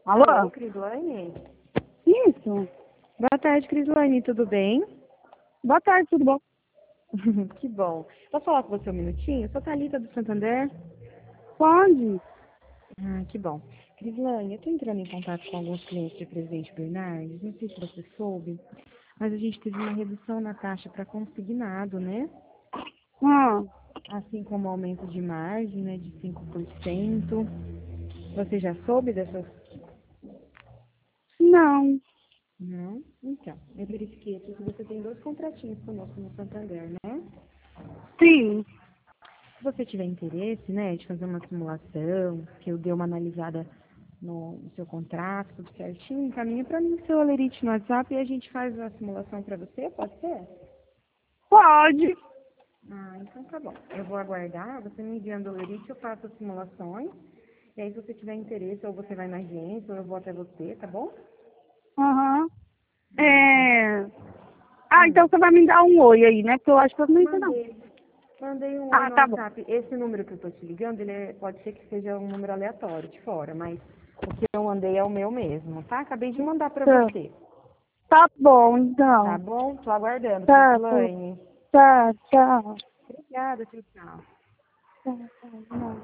Alô, Alô? Crislaine? Isso. Boa tarde, Crislaine, tudo bem? Boa tarde, tudo bom? Que bom. Posso falar com você um minutinho? Sou Thalita do Santander. Pode? Que bom. Crislaine, eu estou entrando em contato com alguns clientes de Presidente Bernardes, não sei se você soube, mas a gente teve uma redução na taxa para consignado, né? Ah, Assim como aumento de margem, né, de 5%. Você já soube dessas? não. Não? Então, eu verifiquei aqui que você tem 2 contratinhos conosco no Santander, né? Sim. Se você tiver interesse, né, de fazer uma simulação, que eu dê uma analisada no seu contrato, tudo certinho, encaminha para mim o seu Olerite no WhatsApp e a gente faz uma simulação para você, pode ser? Pode. Então tá bom. Eu vou aguardar, você me enviando o Olerite, eu faço as simulações, e aí se você tiver interesse, ou você vai na agência, ou eu vou até você, tá bom? Aham. Então, É... hum, então você vai me dar um oi aí, né? Porque eu acho que eu não sei não. mandei. Mandei um oi Ah, no tá bom. WhatsApp. Esse número que eu tô te ligando, pode ser que seja um número aleatório de fora, mas o que eu mandei é o meu mesmo, tá? Acabei de mandar pra Tá, você. tá bom, Tá então. bom? Tô aguardando, Tá, Crislaine. tá, tchau. Obrigada, tchau, tchau. Tá, tá, não.